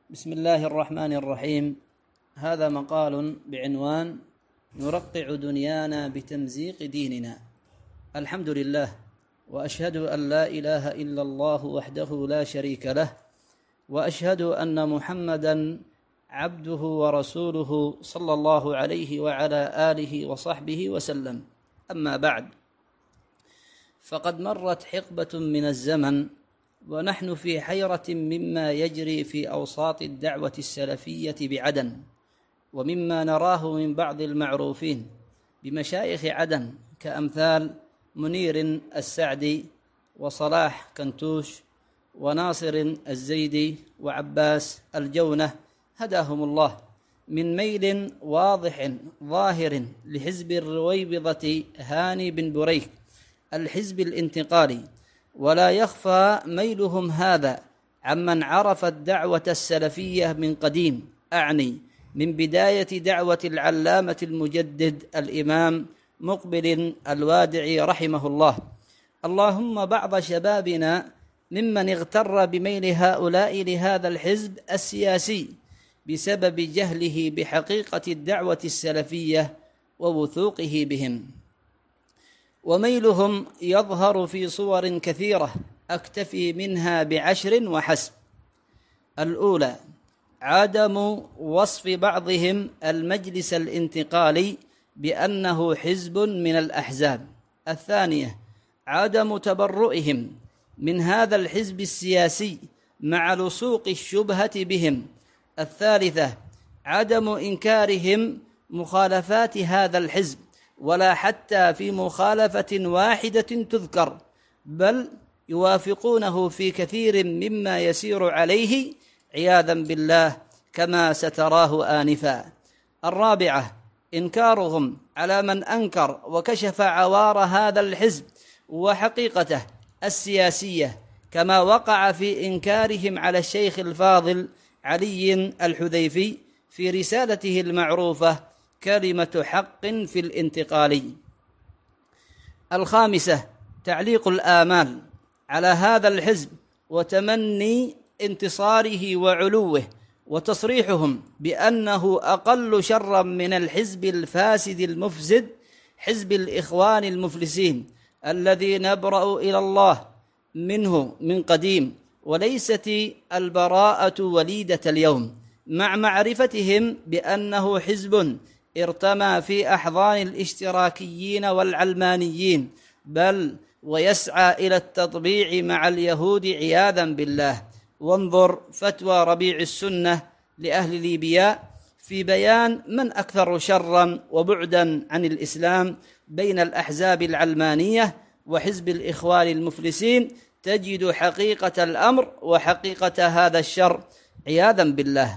بسم الله الرحمن الرحيم. هذا مقال بعنوان: نرقع دنيانا بتمزيق ديننا. الحمد لله، وأشهد أن لا إله إلا الله وحده لا شريك له، وأشهد أن محمدًا عبده ورسوله صلى الله عليه وعلى آله وصحبه وسلم. أما بعد، فقد مرت حقبة من الزمن ونحن في حيرة مما يجري في أوساط الدعوة السلفية بعدن، ومما نراه من بعض المعروفين بمشايخ عدن كأمثال منير السعدي وصلاح كنتوش وناصر الزيدي وعباس الجونة هداهم الله، من ميل واضح ظاهر لحزب الرويبضة هاني بن بريك الحزب الانتقالي. ولا يخفى ميلهم هذا عمن عرف الدعوة السلفية من قديم، أعني من بداية دعوة العلامة المجدد الإمام مقبل الوادعي رحمه الله. اللهم بعض شبابنا ممن اغتر بميل هؤلاء لهذا الحزب السياسي بسبب جهله بحقيقة الدعوة السلفية ووثوقه بهم. وميلهم يظهر في صور كثيرة أكتفي منها ب10 وحسب. الأولى: عدم وصف بعضهم المجلس الانتقالي بأنه حزب من الأحزاب. الثانية: عدم تبرؤهم من هذا الحزب السياسي مع لصوق الشبهة بهم. الثالثة: عدم إنكارهم مخالفات هذا الحزب، ولا حتى في مخالفة واحدة تذكر، بل يوافقونه في كثير مما يسير عليه عياذا بالله كما ستراه آنفا. الرابعة: إنكارهم على من أنكر وكشف عوار هذا الحزب وحقيقته السياسية، كما وقع في إنكارهم على الشيخ الفاضل علي الحذيفي في رسالته المعروفة كلمة حق في الانتقالي. الخامسة: تعليق الآمال على هذا الحزب وتمني انتصاره وعلوه، وتصريحهم بأنه أقل شرا من الحزب الفاسد المفسد حزب الإخوان المفلسين الذي نبرأ إلى الله منه من قديم، وليست البراءة وليدة اليوم، مع معرفتهم بأنه حزب ارتمى في أحضان الاشتراكيين والعلمانيين، بل ويسعى إلى التطبيع مع اليهود عياذا بالله. وانظر فتوى ربيع السنة لأهل ليبيا في بيان من أكثر شرا وبعدا عن الإسلام بين الأحزاب العلمانية وحزب الإخوان المفلسين، تجد حقيقة الأمر وحقيقة هذا الشر عياذا بالله.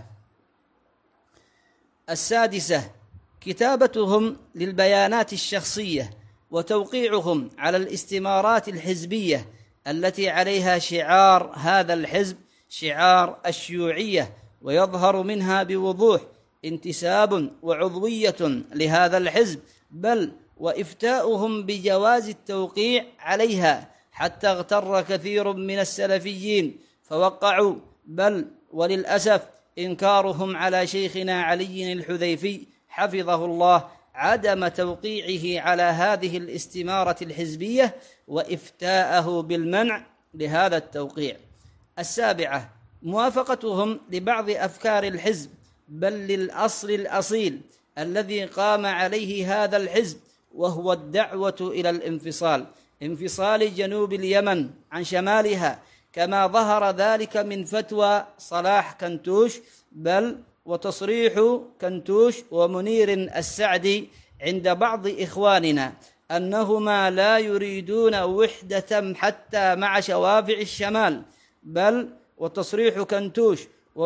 السادسة: كتابتهم للبيانات الشخصية وتوقيعهم على الاستمارات الحزبية التي عليها شعار هذا الحزب شعار الشيوعية، ويظهر منها بوضوح انتساب وعضوية لهذا الحزب، بل وإفتاؤهم بجواز التوقيع عليها، حتى اغتر كثير من السلفيين فوقعوا، بل وللأسف إنكارهم على شيخنا علي الحذيفي حفظه الله عدم توقيعه على هذه الاستمارة الحزبية وإفتاءه بالمنع لهذا التوقيع. السابعة: موافقتهم لبعض أفكار الحزب، بل للأصل الأصيل الذي قام عليه هذا الحزب، وهو الدعوة إلى انفصال جنوب اليمن عن شمالها، كما ظهر ذلك من فتوى صلاح كنتوش، بل وتصريح كنتوش ومنير السعدي عند بعض إخواننا أنهما لا يريدون وحدة حتى مع شوافع الشمال، بل وتصريح كنتوش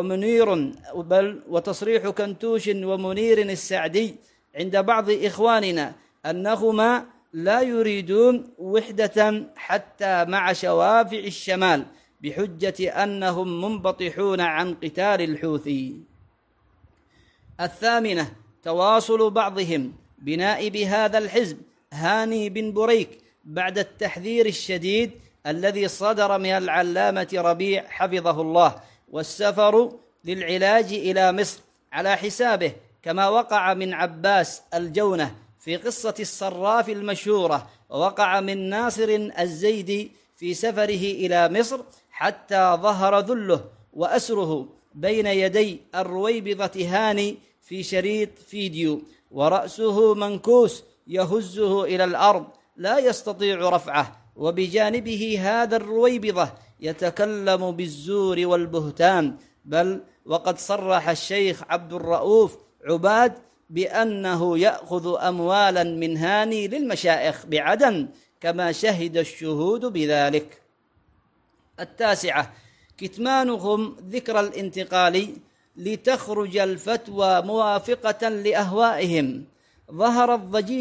ومنير السعدي عند بعض إخواننا أنهما لا يريدون وحدة حتى مع شوافع الشمال، بحجة أنهم منبطحون عن قتال الحوثي. الثامنة: تواصل بعضهم بنائب هذا الحزب هاني بن بريك بعد التحذير الشديد الذي صدر من العلامة ربيع حفظه الله، والسفر للعلاج إلى مصر على حسابه، كما وقع من عباس الجونة في قصة الصراف المشهورة، ووقع من ناصر الزيدي في سفره إلى مصر حتى ظهر ذله وأسره بين يدي الرويبضة هاني في شريط فيديو، ورأسه منكوس يهزه إلى الأرض لا يستطيع رفعه، وبجانبه هذا الرويبضة يتكلم بالزور والبهتان. بل وقد صرح الشيخ عبد الرؤوف عباد بأنه يأخذ أموالا من هاني للمشايخ بعدن، كما شهد الشهود بذلك. 9، كتمانهم ذكر الانتقال لتخرج الفتوى موافقة لأهوائهم. ظهر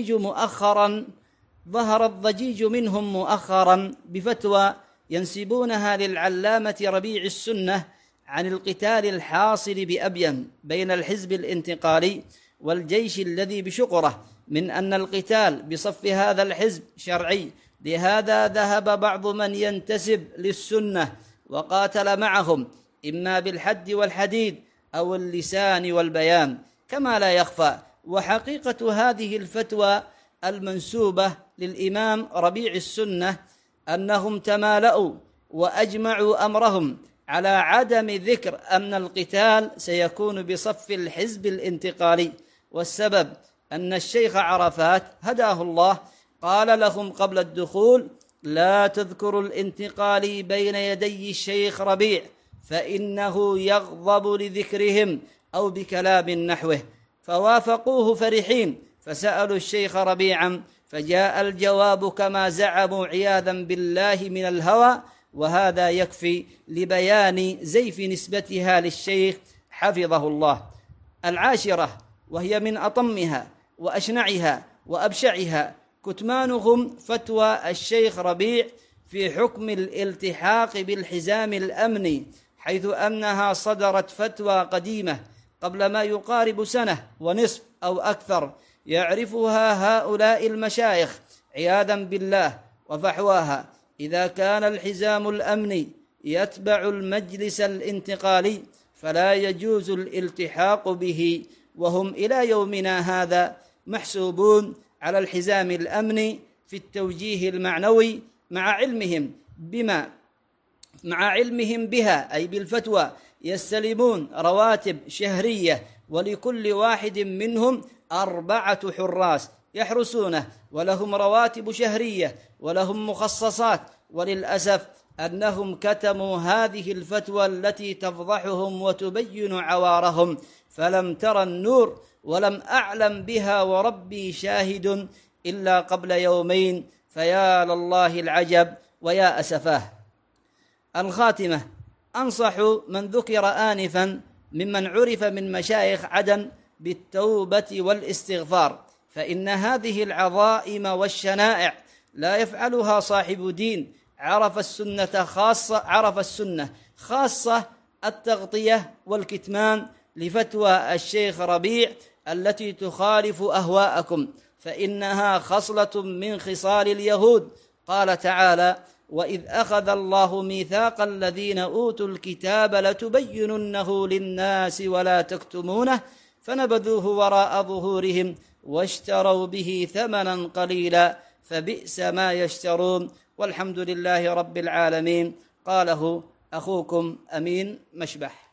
الضجيج منهم مؤخرا بفتوى ينسبونها للعلامة ربيع السنة عن القتال الحاصل بأبين بين الحزب الانتقالي والجيش الذي بشقرة، من أن القتال بصف هذا الحزب شرعي. لهذا ذهب بعض من ينتسب للسنة وقاتل معهم إما بالحد والحديد أو اللسان والبيان، كما لا يخفى. وحقيقة هذه الفتوى المنسوبة للإمام ربيع السنة أنهم تمالأوا وأجمعوا أمرهم على عدم ذكر أن القتال سيكون بصف الحزب الانتقالي، والسبب أن الشيخ عرفات هداه الله قال لهم قبل الدخول: لا تذكروا الانتقالي بين يدي الشيخ ربيع فإنه يغضب لذكرهم، أو بكلام نحوه. فوافقوه فرحين، فسألوا الشيخ ربيعا، فجاء الجواب كما زعموا عياذا بالله من الهوى، وهذا يكفي لبيان زيف نسبتها للشيخ حفظه الله. 10، وهي من أطمها وأشنعها وأبشعها، كتمانهم فتوى الشيخ ربيع في حكم الالتحاق بالحزام الأمني، حيث أنها صدرت فتوى قديمة قبل ما يقارب سنة ونصف أو أكثر، يعرفها هؤلاء المشايخ عياذا بالله وفحواها. إذا كان الحزام الأمني يتبع المجلس الانتقالي فلا يجوز الالتحاق به، وهم إلى يومنا هذا محسوبون على الحزام الأمني في التوجيه المعنوي، مع علمهم بها أي بالفتوى يستلمون رواتب شهرية، ولكل واحد منهم 4 حراس يحرسونه، ولهم رواتب شهرية ولهم مخصصات. وللأسف أنهم كتموا هذه الفتوى التي تفضحهم وتبين عوارهم، فلم ترى النور ولم أعلم بها وربي شاهد إلا قبل يومين، فيا لله العجب ويا أسفاه. الخاتمة: أنصح من ذكر آنفا ممن عرف من مشايخ عدن بالتوبة والاستغفار، فإن هذه العظائم والشنائع لا يفعلها صاحب دين عرف السنة خاصة التغطية والكتمان لفتوى الشيخ ربيع التي تخالف أهواءكم، فإنها خصلة من خصال اليهود. قال تعالى: وإذ أخذ الله ميثاق الذين أوتوا الكتاب لتبيننه للناس ولا تكتمونه فنبذوه وراء ظهورهم واشتروا به ثمنا قليلا فبئس ما يشترون، والحمد لله رب العالمين. قاله أخوكم أمين مشبح.